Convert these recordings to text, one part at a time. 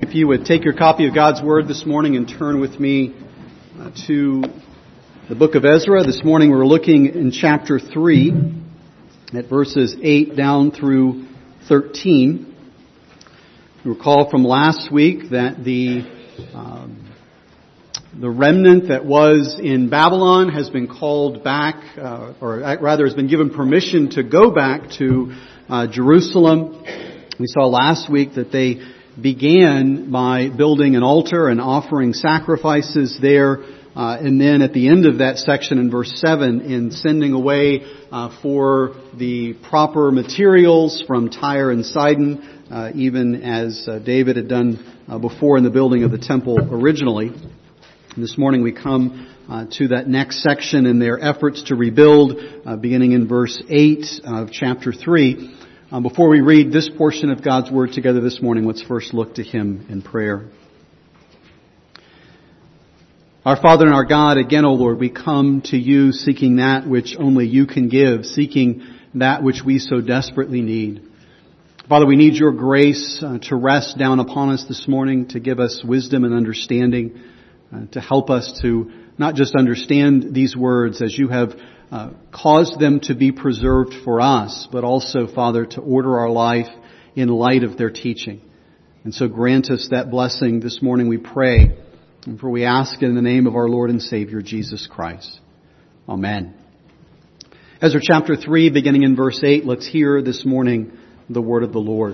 If you would take your copy of God's Word this morning and turn with me to the book of Ezra. This morning we're looking in chapter 3 at verses 8 down through 13. You recall from last week that the remnant that was in Babylon has been called back, or rather has been given permission to go back to Jerusalem. We saw last week that they began by building an altar and offering sacrifices there, and then at the end of that section in verse 7, in sending away for the proper materials from Tyre and Sidon, even as David had done before in the building of the temple originally. And this morning we come to that next section in their efforts to rebuild, beginning in verse 8 of chapter 3. Before we read this portion of God's Word together this morning, let's first look to Him in prayer. Our Father and our God, again, O Lord, we come to You seeking that which only You can give, seeking that which we so desperately need. Father, we need Your grace to rest down upon us this morning, to give us wisdom and understanding, to help us to not just understand these words as You have caused them to be preserved for us, but also, Father, to order our life in light of their teaching. And so grant us that blessing this morning, we pray, and for we ask in the name of our Lord and Savior, Jesus Christ. Amen. Ezra chapter 3, beginning in verse 8, let's hear this morning the word of the Lord.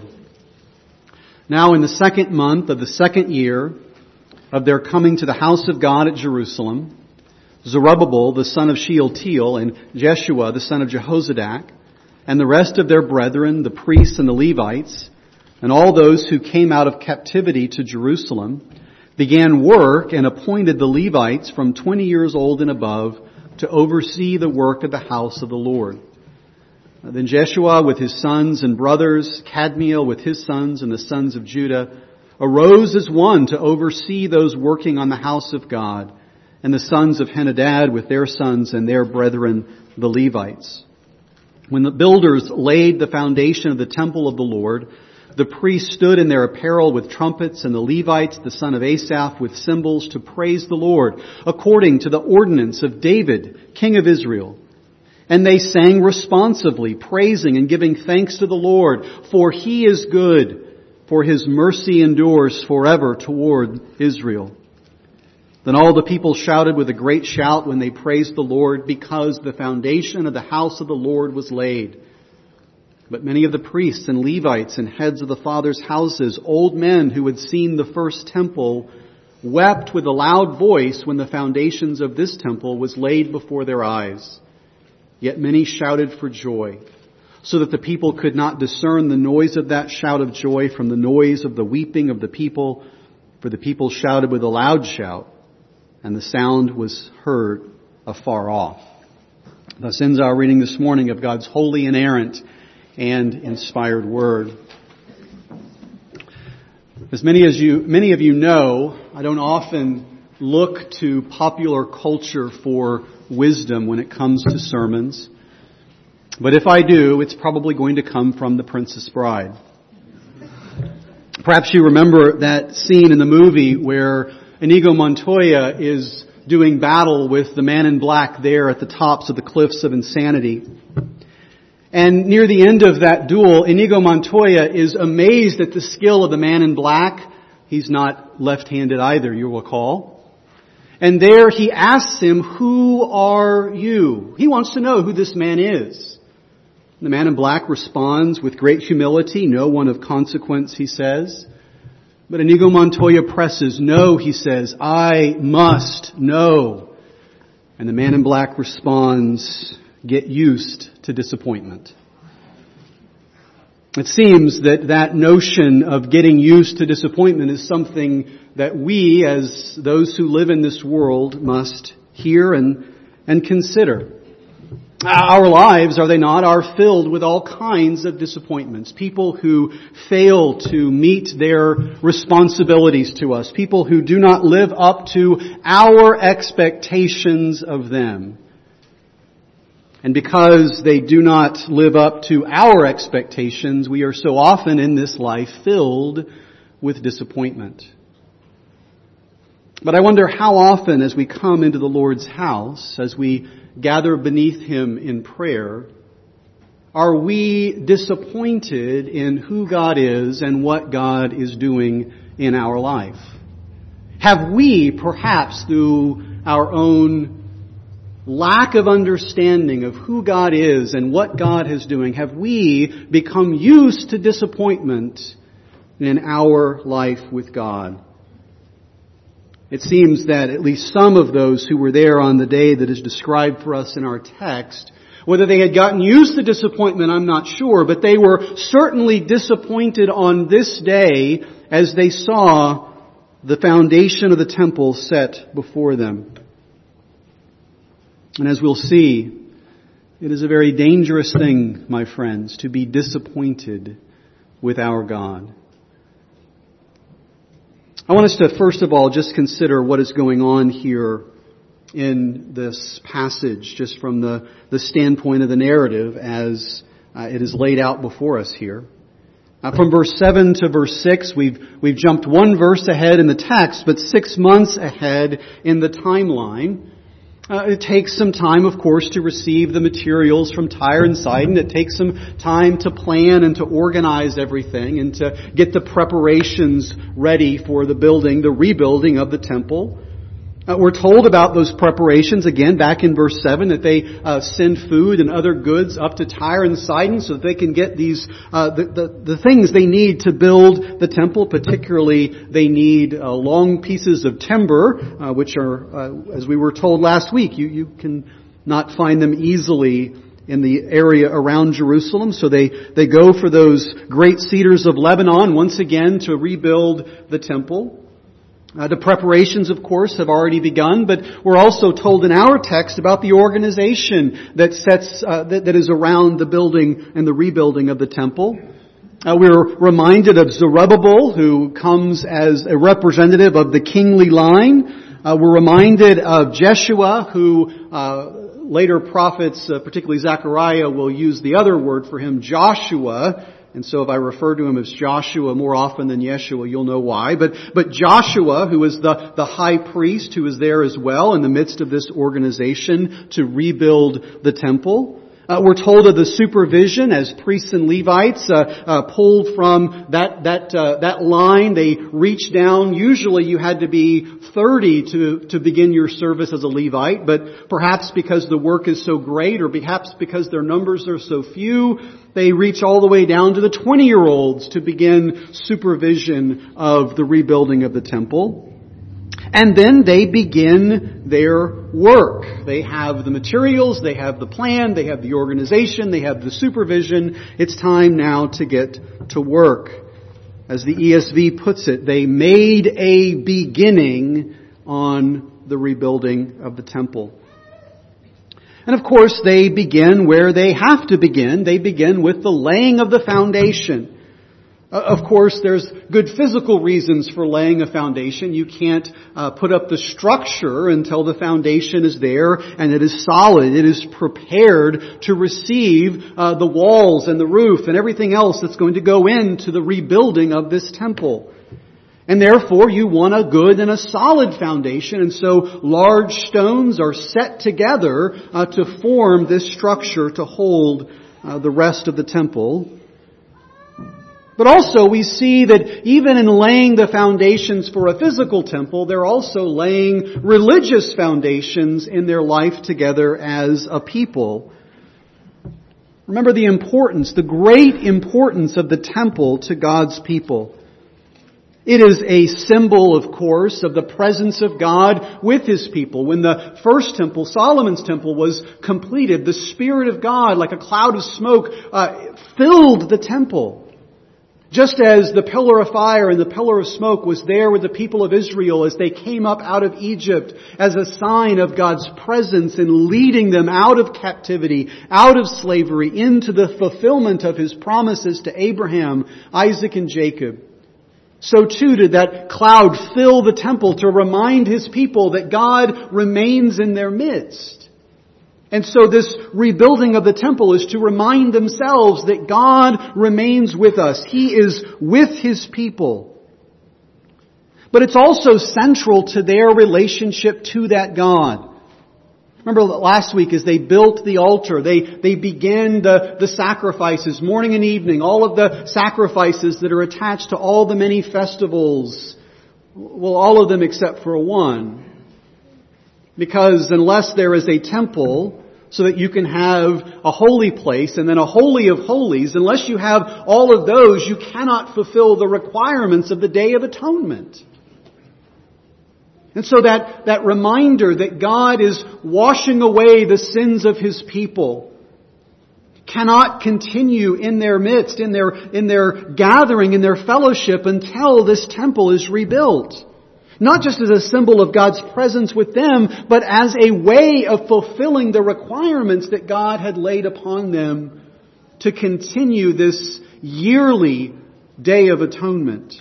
Now in the 2nd month of the 2nd year of their coming to the house of God at Jerusalem, Zerubbabel, the son of Shealtiel, and Jeshua, the son of Jehozadak, and the rest of their brethren, the priests and the Levites, and all those who came out of captivity to Jerusalem, began work and appointed the Levites from 20 years old and above to oversee the work of the house of the Lord. Then Jeshua with his sons and brothers, Kadmiel with his sons and the sons of Judah, arose as one to oversee those working on the house of God, and the sons of Henadad with their sons and their brethren, the Levites. When the builders laid the foundation of the temple of the Lord, the priests stood in their apparel with trumpets, and the Levites, the son of Asaph, with cymbals to praise the Lord, according to the ordinance of David, king of Israel. And they sang responsively, praising and giving thanks to the Lord, for He is good, for His mercy endures forever toward Israel. Then all the people shouted with a great shout when they praised the Lord, because the foundation of the house of the Lord was laid. But many of the priests and Levites and heads of the fathers' houses, old men who had seen the first temple, wept with a loud voice when the foundations of this temple was laid before their eyes. Yet many shouted for joy, so that the people could not discern the noise of that shout of joy from the noise of the weeping of the people, for the people shouted with a loud shout, and the sound was heard afar off. Thus ends our reading this morning of God's holy, inerrant, and inspired Word. As many of you know, I don't often look to popular culture for wisdom when it comes to sermons. But if I do, it's probably going to come from The Princess Bride. Perhaps you remember that scene in the movie where Inigo Montoya is doing battle with the man in black there at the tops of the cliffs of Insanity. And near the end of that duel, Inigo Montoya is amazed at the skill of the man in black. He's not left-handed either, you'll recall. And there he asks him, "Who are you?" He wants to know who this man is. The man in black responds with great humility, "No one of consequence," he says. But Inigo Montoya presses, "No," he says, "I must know." And the man in black responds, "Get used to disappointment." It seems that notion of getting used to disappointment is something that we, as those who live in this world, must hear and consider. Our lives, are they not, are filled with all kinds of disappointments. People who fail to meet their responsibilities to us. People who do not live up to our expectations of them. And because they do not live up to our expectations, we are so often in this life filled with disappointment. But I wonder how often as we come into the Lord's house, as we gather beneath Him in prayer, are we disappointed in who God is and what God is doing in our life? Have we, perhaps through our own lack of understanding of who God is and what God is doing, have we become used to disappointment in our life with God? It seems that at least some of those who were there on the day that is described for us in our text, whether they had gotten used to disappointment, I'm not sure, but they were certainly disappointed on this day as they saw the foundation of the temple set before them. And as we'll see, it is a very dangerous thing, my friends, to be disappointed with our God. I want us to first of all just consider what is going on here in this passage, just from the standpoint of the narrative as it is laid out before us here. From verse 7 to verse 6, we've jumped one verse ahead in the text, but 6 months ahead in the timeline. It takes some time, of course, to receive the materials from Tyre and Sidon. It takes some time to plan and to organize everything and to get the preparations ready for the rebuilding of the temple. We're told about those preparations, again, back in verse 7, that they send food and other goods up to Tyre and Sidon so that they can get these the things they need to build the temple. Particularly, they need long pieces of timber, which are, as we were told last week, you can not find them easily in the area around Jerusalem. So they go for those great cedars of Lebanon once again to rebuild the temple. The preparations, of course, have already begun, but we're also told in our text about the organization that is around the building and the rebuilding of the temple. We're reminded of Zerubbabel, who comes as a representative of the kingly line. We're reminded of Jeshua, who later prophets, particularly Zechariah, will use the other word for him, Joshua. And so if I refer to him as Joshua more often than Yeshua, you'll know why. But Joshua, who is the high priest, who is there as well in the midst of this organization to rebuild the temple. We're told of the supervision as priests and Levites pulled from that line. They reached down. Usually you had to be 30 to begin your service as a Levite, but perhaps because the work is so great, or perhaps because their numbers are so few, they reach all the way down to the 20-year-olds to begin supervision of the rebuilding of the temple. And then they begin their work. They have the materials, they have the plan, they have the organization, they have the supervision. It's time now to get to work. As the ESV puts it, they made a beginning on the rebuilding of the temple. And of course, they begin where they have to begin. They begin with the laying of the foundation. Of course, there's good physical reasons for laying a foundation. You can't put up the structure until the foundation is there and it is solid. It is prepared to receive the walls and the roof and everything else that's going to go into the rebuilding of this temple. And therefore, you want a good and a solid foundation. And so large stones are set together to form this structure to hold the rest of the temple. But also we see that even in laying the foundations for a physical temple, they're also laying religious foundations in their life together as a people. Remember the great importance of the temple to God's people. It is a symbol, of course, of the presence of God with His people. When the first temple, Solomon's temple, was completed, the Spirit of God, like a cloud of smoke, filled the temple. Just as the pillar of fire and the pillar of smoke was there with the people of Israel as they came up out of Egypt as a sign of God's presence in leading them out of captivity, out of slavery, into the fulfillment of His promises to Abraham, Isaac, and Jacob. So too did that cloud fill the temple to remind His people that God remains in their midst. And so this rebuilding of the temple is to remind themselves that God remains with us. He is with His people. But it's also central to their relationship to that God. Remember last week as they built the altar, they began the sacrifices, morning and evening, all of the sacrifices that are attached to all the many festivals. Well, all of them except for one. Because unless there is a temple so that you can have a holy place and then a holy of holies, unless you have all of those, you cannot fulfill the requirements of the Day of Atonement. And so that reminder that God is washing away the sins of His people cannot continue in their midst, in their gathering, in their fellowship until this temple is rebuilt. Not just as a symbol of God's presence with them, but as a way of fulfilling the requirements that God had laid upon them to continue this yearly Day of Atonement.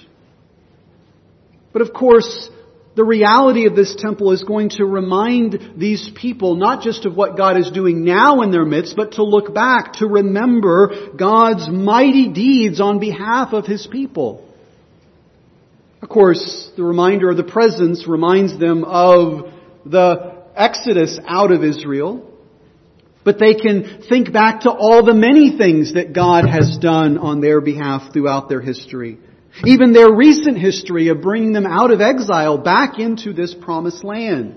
But of course, the reality of this temple is going to remind these people not just of what God is doing now in their midst, but to look back, to remember God's mighty deeds on behalf of His people. Of course, the reminder of the presence reminds them of the exodus out of Israel, but they can think back to all the many things that God has done on their behalf throughout their history. Even their recent history of bringing them out of exile back into this promised land.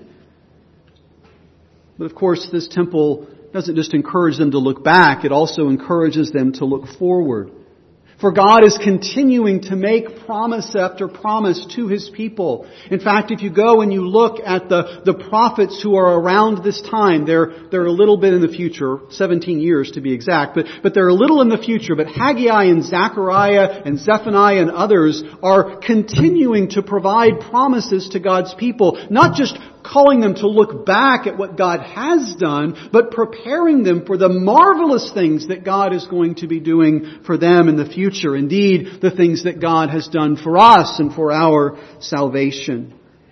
But of course, this temple doesn't just encourage them to look back, it also encourages them to look forward. For God is continuing to make promise after promise to His people. In fact, if you go and you look at the prophets who are around this time, they're a little bit in the future, 17 years to be exact, but they're a little in the future. But Haggai and Zechariah and Zephaniah and others are continuing to provide promises to God's people, not just calling them to look back at what God has done, but preparing them for the marvelous things that God is going to be doing for them in the future. Indeed, the things that God has done for us and for our salvation.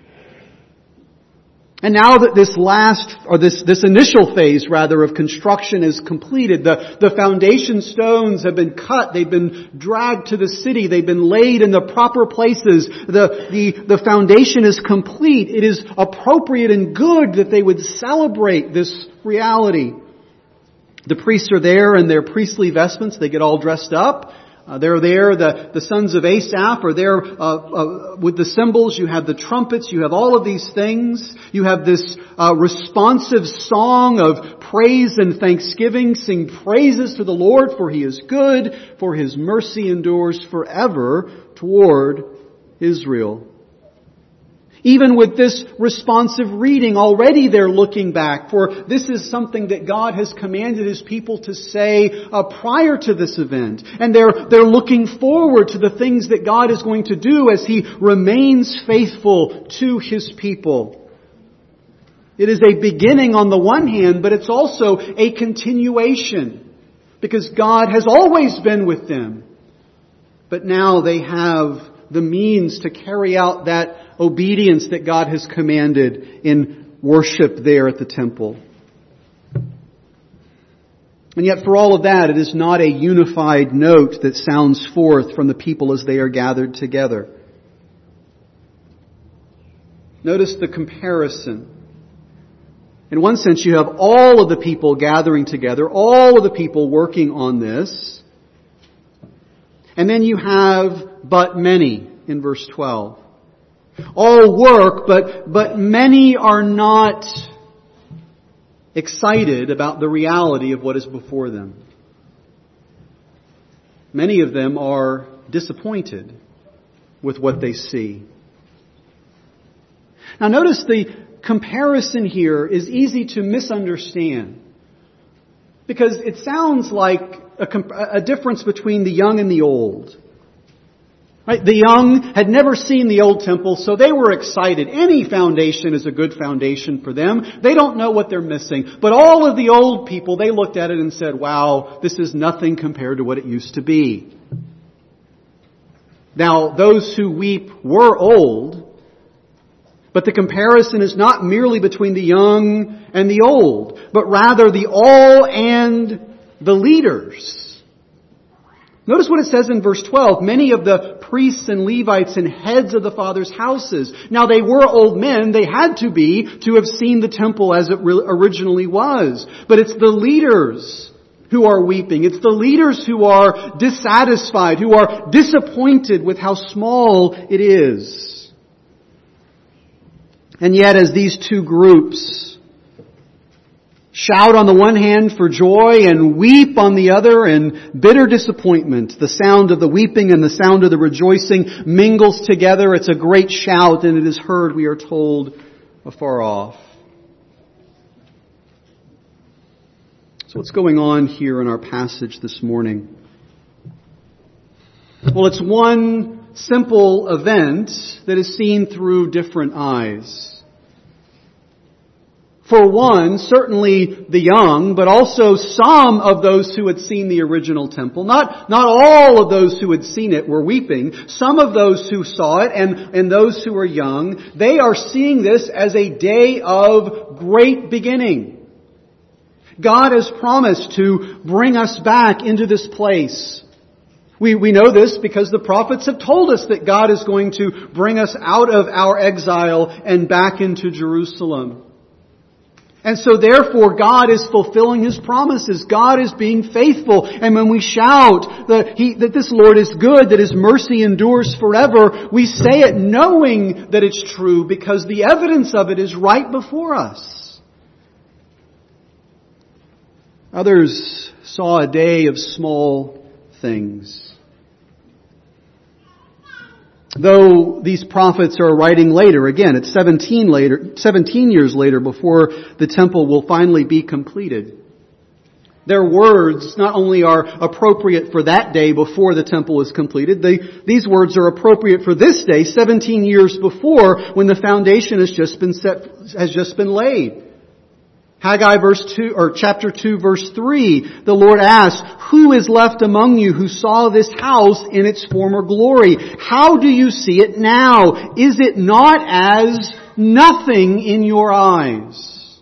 And now that this initial phase rather of construction is completed, the foundation stones have been cut, they've been dragged to the city, they've been laid in the proper places, the foundation is complete, it is appropriate and good that they would celebrate this reality. The priests are there in their priestly vestments, they get all dressed up. They're there, the sons of Asaph are there with the cymbals, you have the trumpets, you have all of these things. You have this responsive song of praise and thanksgiving. Sing praises to the Lord, for He is good, for His mercy endures forever toward Israel. Even with this responsive reading, already they're looking back, for this is something that God has commanded His people to say prior to this event. And they're looking forward to the things that God is going to do as He remains faithful to His people. It is a beginning on the one hand, but it's also a continuation, because God has always been with them. But now they have the means to carry out that obedience that God has commanded in worship there at the temple. And yet for all of that, it is not a unified note that sounds forth from the people as they are gathered together. Notice the comparison. In one sense, you have all of the people gathering together, all of the people working on this. And then you have but many in verse 12. All work, but many are not excited about the reality of what is before them. Many of them are disappointed with what they see. Now notice the comparison here is easy to misunderstand, because it sounds like a difference between the young and the old. Right? The young had never seen the old temple, so they were excited. Any foundation is a good foundation for them. They don't know what they're missing. But all of the old people, they looked at it and said, wow, this is nothing compared to what it used to be. Now, those who weep were old, but the comparison is not merely between the young and the old, but rather the all and the leaders. Notice what it says in verse 12. Many of the priests and Levites and heads of the fathers' houses. Now they were old men. They had to be to have seen the temple as it originally was. But it's the leaders who are weeping. It's the leaders who are dissatisfied, who are disappointed with how small it is. And yet as these two groups shout on the one hand for joy and weep on the other in bitter disappointment, the sound of the weeping and the sound of the rejoicing mingles together. It's a great shout, and it is heard, we are told, afar off. So what's going on here in our passage this morning? Well, it's one simple event that is seen through different eyes. For one, certainly the young, but also some of those who had seen the original temple. Not all of those who had seen it were weeping. Some of those who saw it and those who were young, they are seeing this as a day of great beginning. God has promised to bring us back into this place. We know this because the prophets have told us that God is going to bring us out of our exile and back into Jerusalem. And so therefore God is fulfilling His promises. God is being faithful. And when we shout that this Lord is good, that His mercy endures forever, we say it knowing that it's true because the evidence of it is right before us. Others saw a day of small things. Though these prophets are writing later, again, it's 17 years later before the temple will finally be completed. Their words not only are appropriate for that day before the temple is completed, these words are appropriate for this day, 17 years before, when the foundation has just been laid. Haggai chapter 2 verse 3, the Lord asks, "Who is left among you who saw this house in its former glory? How do you see it now? Is it not as nothing in your eyes?"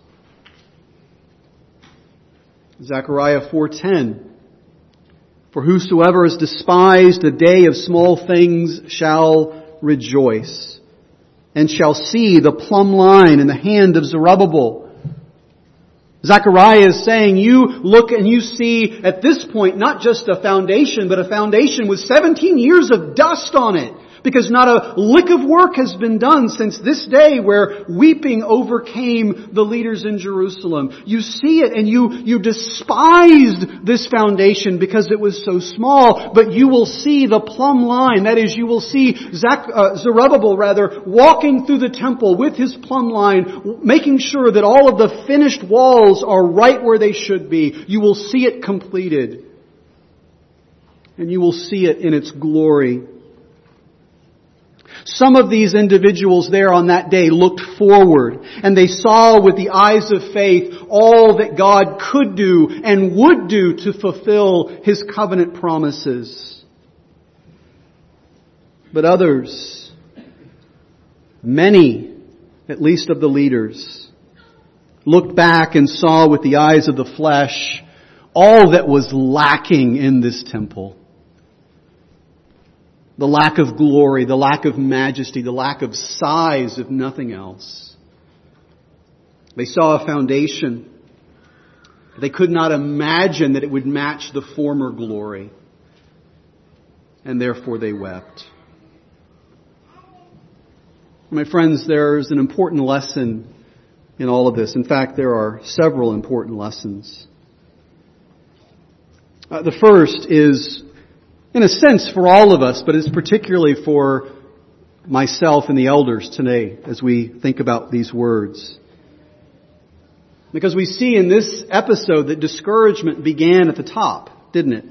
Zechariah 4:10, "For whosoever is despised the day of small things shall rejoice, and shall see the plumb line in the hand of Zerubbabel." Zechariah is saying, you look and you see at this point not just a foundation, but a foundation with 17 years of dust on it. Because not a lick of work has been done since this day where weeping overcame the leaders in Jerusalem. You see it and you despised this foundation because it was so small, but you will see the plumb line. That is, you will see Zerubbabel walking through the temple with his plumb line, making sure that all of the finished walls are right where they should be. You will see it completed. And you will see it in its glory. Some of these individuals there on that day looked forward and they saw with the eyes of faith all that God could do and would do to fulfill His covenant promises. But others, many at least of the leaders, looked back and saw with the eyes of the flesh all that was lacking in this temple. The lack of glory, the lack of majesty, the lack of size, if nothing else. They saw a foundation. They could not imagine that it would match the former glory. And therefore they wept. My friends, there's an important lesson in all of this. In fact, there are several important lessons. The first is, in a sense, for all of us, but it's particularly for myself and the elders today as we think about these words. Because we see in this episode that discouragement began at the top, didn't it?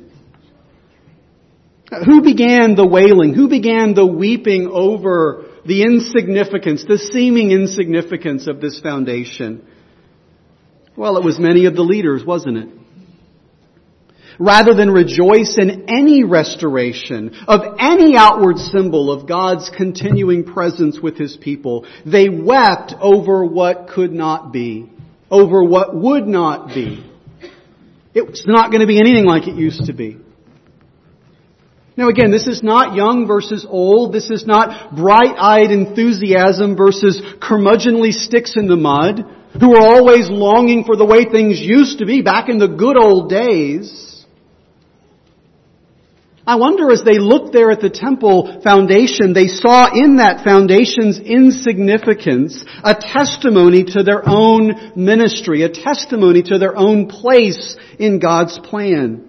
Who began the wailing? Who began the weeping over the insignificance, the seeming insignificance of this foundation? Well, it was many of the leaders, wasn't it? Rather than rejoice in any restoration of any outward symbol of God's continuing presence with His people, they wept over what could not be, over what would not be. It's not going to be anything like it used to be. Now again, this is not young versus old. This is not bright-eyed enthusiasm versus curmudgeonly sticks in the mud, who are always longing for the way things used to be back in the good old days. I wonder, as they looked there at the temple foundation, they saw in that foundation's insignificance a testimony to their own ministry, a testimony to their own place in God's plan.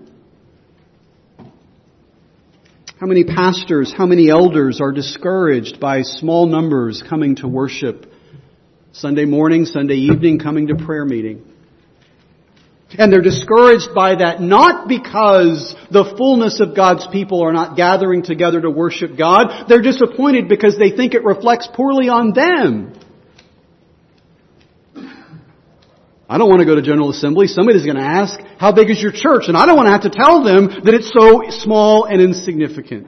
How many pastors, how many elders are discouraged by small numbers coming to worship Sunday morning, Sunday evening, coming to prayer meeting? And they're discouraged by that not because the fullness of God's people are not gathering together to worship God. They're disappointed because they think it reflects poorly on them. I don't want to go to General Assembly. Somebody's going to ask, how big is your church? And I don't want to have to tell them that it's so small and insignificant.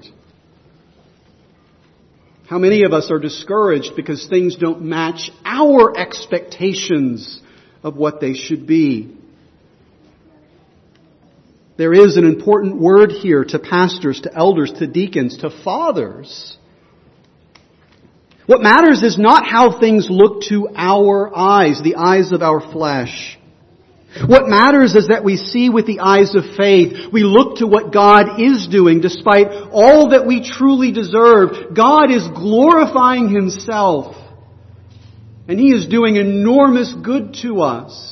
How many of us are discouraged because things don't match our expectations of what they should be? There is an important word here to pastors, to elders, to deacons, to fathers. What matters is not how things look to our eyes, the eyes of our flesh. What matters is that we see with the eyes of faith. We look to what God is doing despite all that we truly deserve. God is glorifying Himself. And He is doing enormous good to us.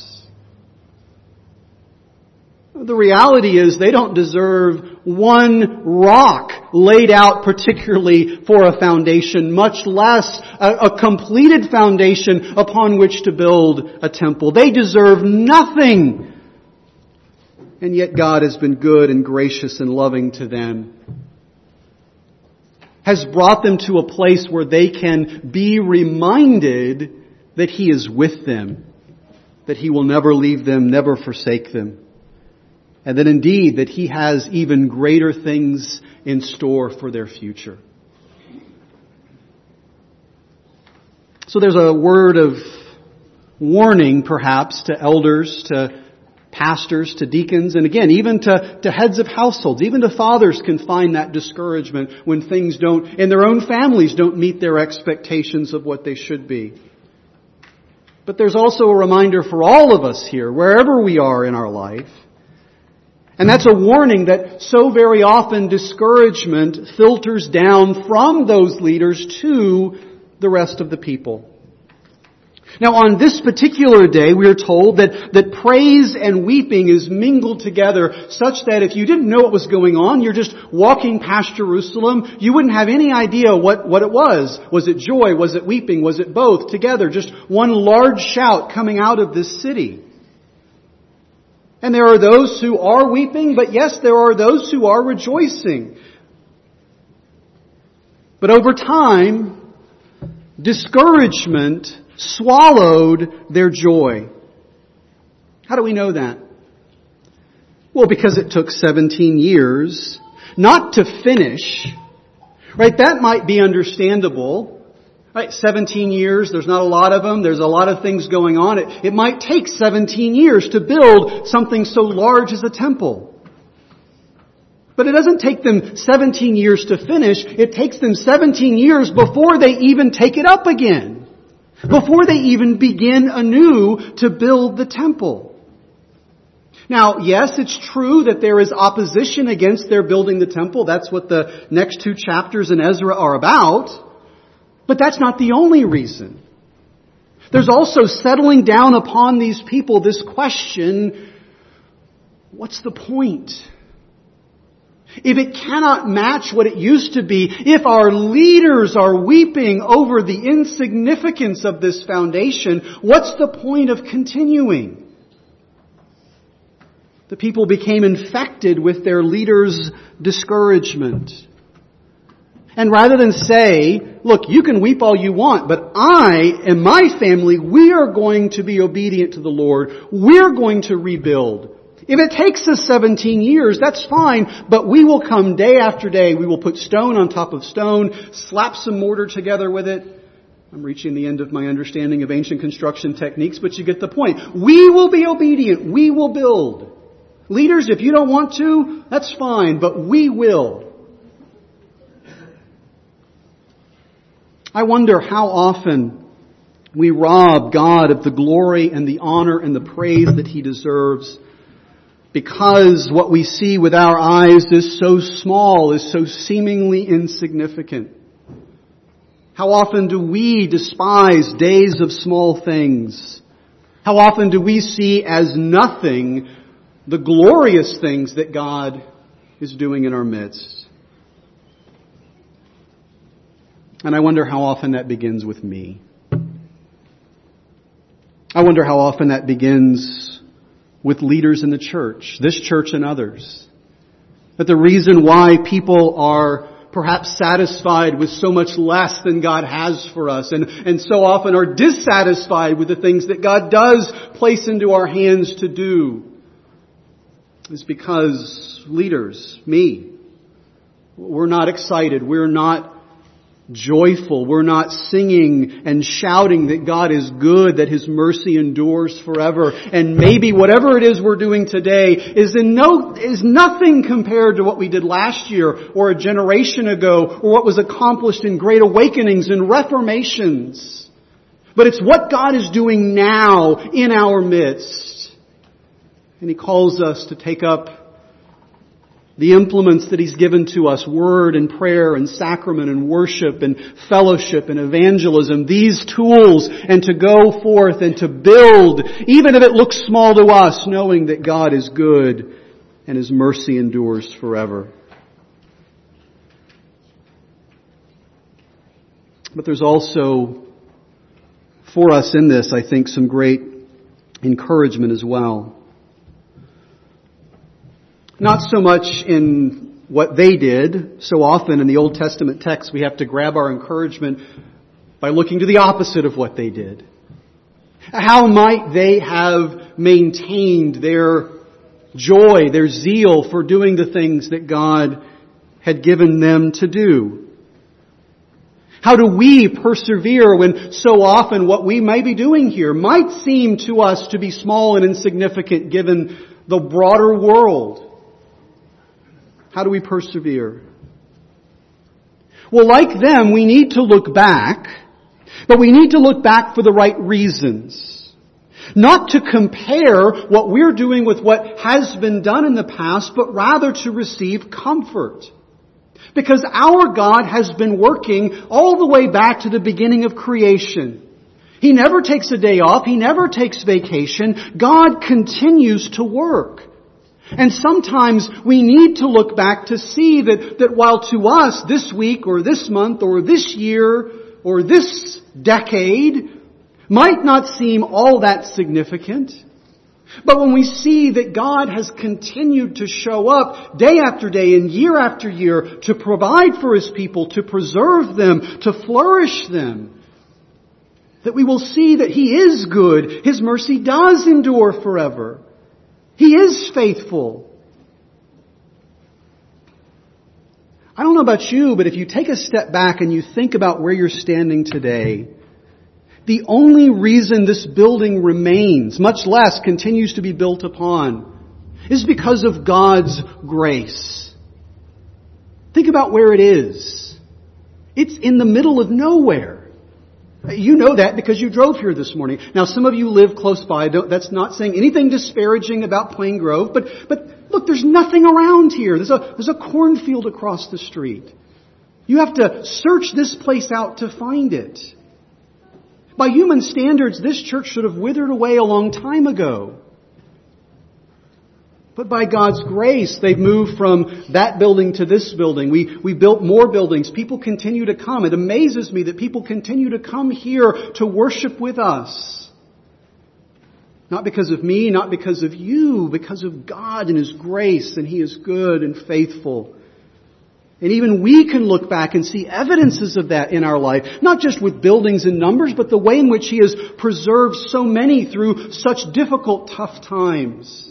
The reality is they don't deserve one rock laid out particularly for a foundation, much less a completed foundation upon which to build a temple. They deserve nothing. And yet God has been good and gracious and loving to them. Has brought them to a place where they can be reminded that He is with them. That He will never leave them, never forsake them. And that indeed that He has even greater things in store for their future. So there's a word of warning perhaps to elders, to pastors, to deacons, and again, even to heads of households. Even to fathers can find that discouragement when things don't, in their own families, don't meet their expectations of what they should be. But there's also a reminder for all of us here, wherever we are in our life. And that's a warning that so very often discouragement filters down from those leaders to the rest of the people. Now on this particular day, we are told that praise and weeping is mingled together such that if you didn't know what was going on, you're just walking past Jerusalem, you wouldn't have any idea what it was. Was it joy? Was it weeping? Was it both together? Just one large shout coming out of this city. And there are those who are weeping, but yes, there are those who are rejoicing. But over time, discouragement swallowed their joy. How do we know that? Well, because it took 17 years not to finish. Right? That might be understandable. Right, 17 years, there's not a lot of them, there's a lot of things going on. It might take 17 years to build something so large as a temple. But it doesn't take them 17 years to finish, it takes them 17 years before they even take it up again. Before they even begin anew to build the temple. Now, yes, it's true that there is opposition against their building the temple. That's what the next two chapters in Ezra are about. But that's not the only reason. There's also settling down upon these people this question, what's the point? If it cannot match what it used to be, if our leaders are weeping over the insignificance of this foundation, what's the point of continuing? The people became infected with their leaders' discouragement. And rather than say, look, you can weep all you want, but I and my family, we are going to be obedient to the Lord. We're going to rebuild. If it takes us 17 years, that's fine, but we will come day after day. We will put stone on top of stone, slap some mortar together with it. I'm reaching the end of my understanding of ancient construction techniques, but you get the point. We will be obedient. We will build. Leaders, if you don't want to, that's fine, but we will. I wonder how often we rob God of the glory and the honor and the praise that He deserves because what we see with our eyes is so small, is so seemingly insignificant. How often do we despise days of small things? How often do we see as nothing the glorious things that God is doing in our midst? And I wonder how often that begins with me. I wonder how often that begins with leaders in the church, this church and others. That the reason why people are perhaps satisfied with so much less than God has for us and so often are dissatisfied with the things that God does place into our hands to do is because leaders, we're not excited, we're not joyful, we're not singing and shouting that God is good, that His mercy endures forever. And maybe whatever it is we're doing today is nothing compared to what we did last year or a generation ago or what was accomplished in great awakenings and reformations. But it's what God is doing now in our midst. And He calls us to take up the implements that He's given to us, word and prayer and sacrament and worship and fellowship and evangelism, these tools, and to go forth and to build, even if it looks small to us, knowing that God is good and His mercy endures forever. But there's also, for us in this, I think, some great encouragement as well. Not so much in what they did. So often in the Old Testament text we have to grab our encouragement by looking to the opposite of what they did. How might they have maintained their joy, their zeal for doing the things that God had given them to do? How do we persevere when so often what we may be doing here might seem to us to be small and insignificant given the broader world? How do we persevere? Well, like them, we need to look back, but we need to look back for the right reasons. Not to compare what we're doing with what has been done in the past, but rather to receive comfort. Because our God has been working all the way back to the beginning of creation. He never takes a day off. He never takes vacation. God continues to work. And sometimes we need to look back to see that while to us this week or this month or this year or this decade might not seem all that significant, but when we see that God has continued to show up day after day and year after year to provide for His people, to preserve them, to flourish them, that we will see that He is good. His mercy does endure forever. He is faithful. I don't know about you, but if you take a step back and you think about where you're standing today, the only reason this building remains, much less continues to be built upon, is because of God's grace. Think about where it is. It's in the middle of nowhere. You know that because you drove here this morning. Now, some of you live close by. That's not saying anything disparaging about Plain Grove, but look, there's nothing around here. There's a cornfield across the street. You have to search this place out to find it. By human standards, this church should have withered away a long time ago. But by God's grace, they've moved from that building to this building. We built more buildings. People continue to come. It amazes me that people continue to come here to worship with us. Not because of me, not because of you, because of God and His grace, and He is good and faithful. And even we can look back and see evidences of that in our life. Not just with buildings and numbers, but the way in which He has preserved so many through such difficult, tough times.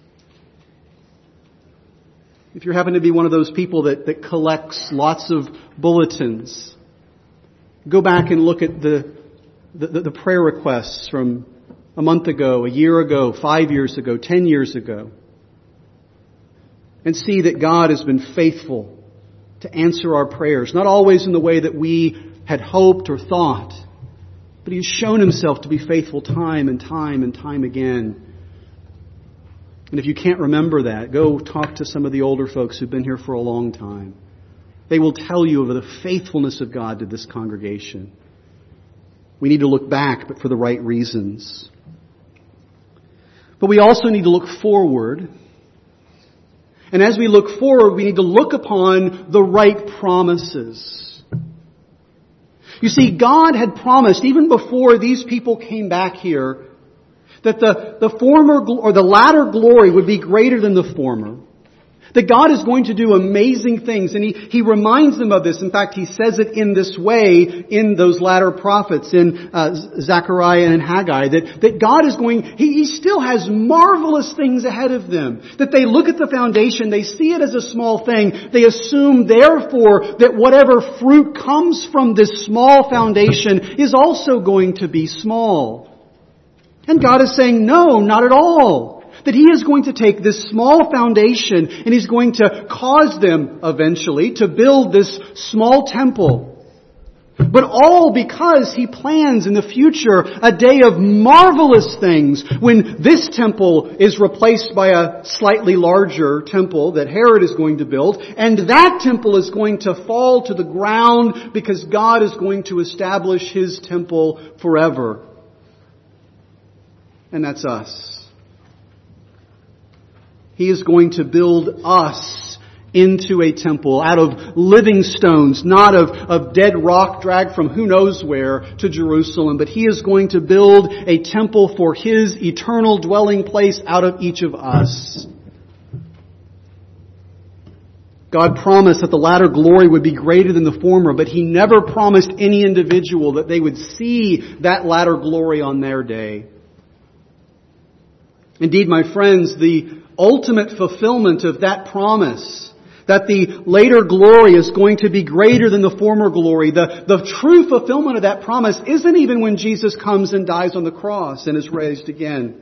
If you happen to be one of those people that collects lots of bulletins, go back and look at the prayer requests from a month ago, a year ago, 5 years ago, 10 years ago, and see that God has been faithful to answer our prayers. Not always in the way that we had hoped or thought. But He has shown Himself to be faithful time and time and time again. And if you can't remember that, go talk to some of the older folks who've been here for a long time. They will tell you of the faithfulness of God to this congregation. We need to look back, but for the right reasons. But we also need to look forward. And as we look forward, we need to look upon the right promises. You see, God had promised, even before these people came back here, that the former or the latter glory would be greater than the former. That God is going to do amazing things. And He reminds them of this. In fact, He says it in this way in those latter prophets, in Zechariah and in Haggai, that God is going, He still has marvelous things ahead of them. That they look at the foundation, they see it as a small thing. They assume, therefore, that whatever fruit comes from this small foundation is also going to be small. And God is saying, no, not at all. That He is going to take this small foundation and He's going to cause them eventually to build this small temple. But all because He plans in the future a day of marvelous things when this temple is replaced by a slightly larger temple that Herod is going to build, and that temple is going to fall to the ground because God is going to establish His temple forever. And that's us. He is going to build us into a temple out of living stones, not of dead rock dragged from who knows where to Jerusalem, but He is going to build a temple for His eternal dwelling place out of each of us. God promised that the latter glory would be greater than the former, but He never promised any individual that they would see that latter glory on their day. Indeed, my friends, the ultimate fulfillment of that promise, that the later glory is going to be greater than the former glory, the true fulfillment of that promise isn't even when Jesus comes and dies on the cross and is raised again.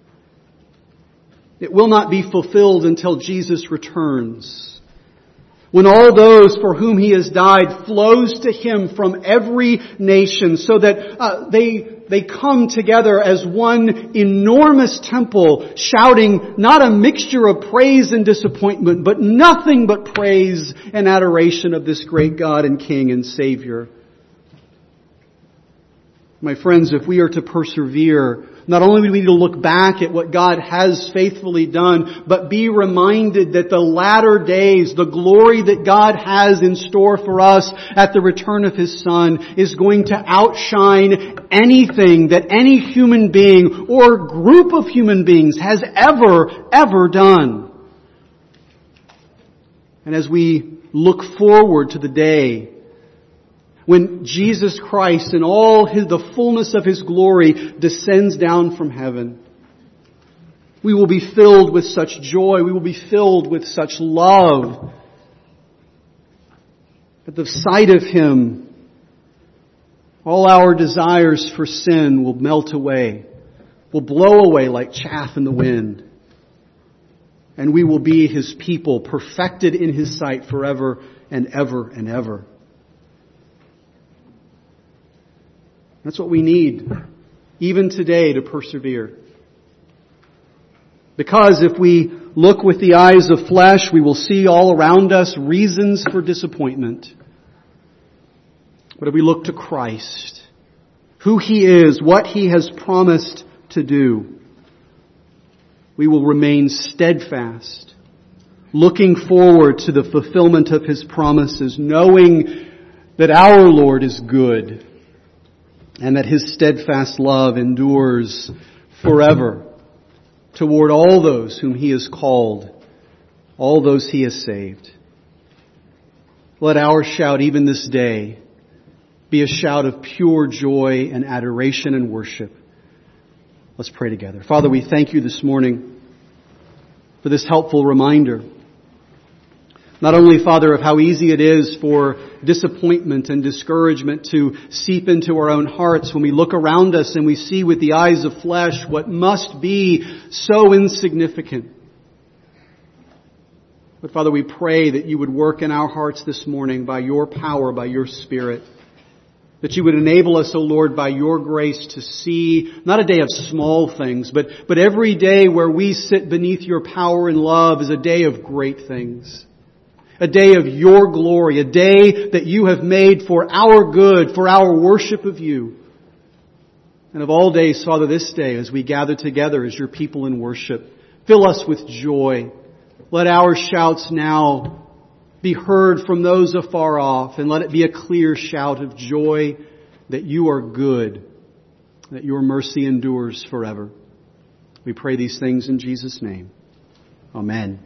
It will not be fulfilled until Jesus returns. When all those for whom He has died flows to Him from every nation so that they come together as one enormous temple, shouting not a mixture of praise and disappointment, but nothing but praise and adoration of this great God and King and Savior. My friends, if we are to persevere, not only do we need to look back at what God has faithfully done, but be reminded that the latter days, the glory that God has in store for us at the return of His Son is going to outshine anything that any human being or group of human beings has ever done. And as we look forward to the day when Jesus Christ in all the fullness of His glory descends down from heaven, we will be filled with such joy. We will be filled with such love. At the sight of Him, all our desires for sin will melt away, will blow away like chaff in the wind. And we will be His people, perfected in His sight forever and ever and ever. That's what we need, even today, to persevere. Because if we look with the eyes of flesh, we will see all around us reasons for disappointment. But if we look to Christ, who He is, what He has promised to do, we will remain steadfast, looking forward to the fulfillment of His promises, knowing that our Lord is good, and that His steadfast love endures forever toward all those whom He has called, all those He has saved. Let our shout even this day be a shout of pure joy and adoration and worship. Let's pray together. Father, we thank You this morning for this helpful reminder. Not only, Father, of how easy it is for disappointment and discouragement to seep into our own hearts when we look around us and we see with the eyes of flesh what must be so insignificant. But Father, we pray that You would work in our hearts this morning by Your power, by Your Spirit, That you would enable us, O Lord, by your grace to see not a day of small things, but every day where we sit beneath your power and love is a day of great things. A day of your glory, a day that you have made for our good, for our worship of you. And of all days, Father, this day as we gather together as your people in worship, fill us with joy. Let our shouts now be heard from those afar off, and let it be a clear shout of joy that you are good, that your mercy endures forever. We pray these things in Jesus' name. Amen.